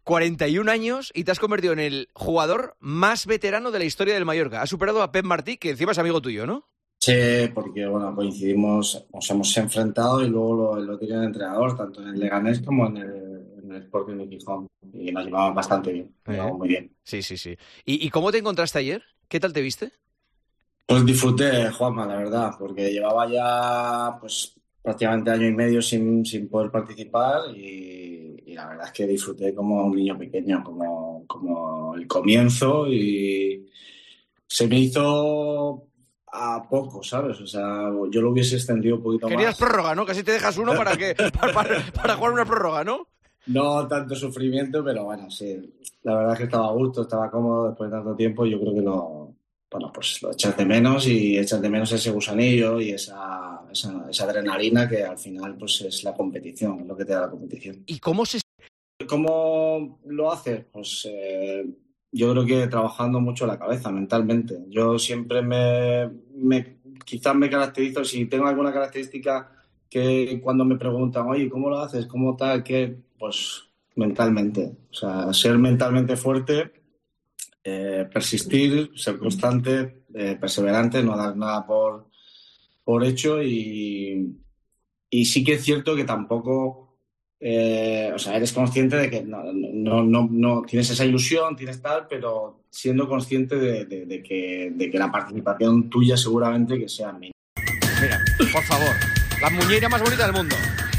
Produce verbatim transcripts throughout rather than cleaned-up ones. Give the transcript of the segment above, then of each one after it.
cuarenta y un años y te has convertido en el jugador más veterano de la historia del Mallorca. Has superado a Pep Martí, que encima es amigo tuyo, ¿no? Sí, porque bueno, coincidimos, nos hemos enfrentado y luego lo, lo tenía el entrenador, tanto en el Leganés como en el, en el Sporting de Gijón. Y nos llevamos bastante bien, nos llevamos muy bien. Sí, sí, sí. ¿Y, ¿Y cómo te encontraste ayer? ¿Qué tal te viste? Pues disfruté, Juanma, la verdad, porque llevaba ya pues prácticamente año y medio sin, sin poder participar y, y la verdad es que disfruté como un niño pequeño, como, como el comienzo y se me hizo a poco, ¿sabes? O sea, yo lo hubiese extendido un poquito Querías más. prórroga, ¿no? Casi te dejas uno para, que, para, para, para jugar una prórroga, ¿no? No tanto sufrimiento, pero bueno, sí. La verdad es que estaba a gusto, estaba cómodo después de tanto tiempo. Yo creo que lo, bueno, pues lo echas de menos y echas de menos ese gusanillo y esa, esa, esa adrenalina que al final pues es la competición, es lo que te da la competición. ¿Y cómo se...? ¿Cómo lo haces? Pues eh, yo creo que trabajando mucho la cabeza, mentalmente. Yo siempre me, me quizás me caracterizo, si tengo alguna característica que cuando me preguntan, oye, ¿cómo lo haces? ¿Cómo tal? ¿Qué? Pues mentalmente. O sea, ser mentalmente fuerte, eh, persistir, ser constante, eh, perseverante, no dar nada por, por hecho y, y sí que es cierto que tampoco... Eh, o sea, eres consciente de que no, no, no, no tienes esa ilusión, tienes tal, pero siendo consciente de, de, de, que, de que la participación tuya seguramente que sea mínima. Mira, por favor, la muñeira más bonita del mundo.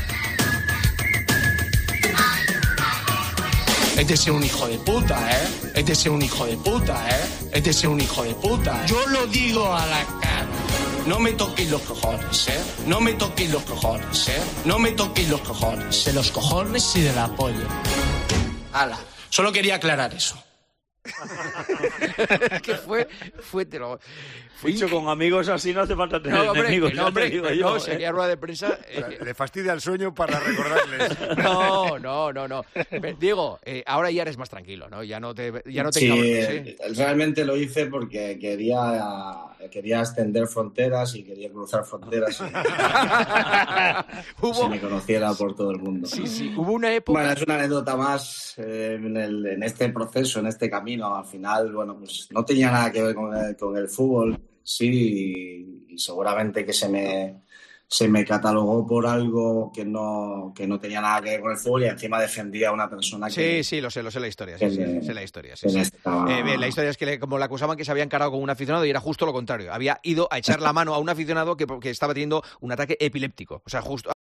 Es de ser un hijo de puta, ¿eh? Es de ser un hijo de puta, ¿eh? Es de ser un hijo de puta. Yo lo digo a la cara. No me toquéis los cojones, ¿eh? No me toquéis los cojones, ¿eh? No me toquéis los cojones. De los cojones y de la polla. Hala. Solo quería aclarar eso. ¿Qué fue? Fue, te lo... Fue Dicho con amigos así no hace falta tener no, hombre, enemigos. No, hombre, digo no, yo, sería ¿eh? rueda de prensa. Eh... O sea, le fastidia el sueño para recordarles. No, no, no, no. Diego, eh, ahora ya eres más tranquilo, ¿no? Ya no te, ya no te sí, encabronas, ¿eh? Realmente lo hice porque quería, quería extender fronteras y quería cruzar fronteras y ¿Hubo... se me conociera por todo el mundo. Sí, sí. Hubo una época... Bueno, es una anécdota más eh, en, el, en este proceso, en este camino. Al final, bueno, pues no tenía nada que ver con el, con el fútbol. Sí, y seguramente que se me, se me catalogó por algo que no, que no tenía nada que ver con el fútbol y encima defendía a una persona que... Sí, sí, lo sé, lo sé la historia. Sí, sí, le, sé la historia. Sí, sí. Estaba... Eh, bien, la historia es que le, como le acusaban que se había encarado con un aficionado y era justo lo contrario. Había ido a echar la mano a un aficionado que, que estaba teniendo un ataque epiléptico. O sea, justo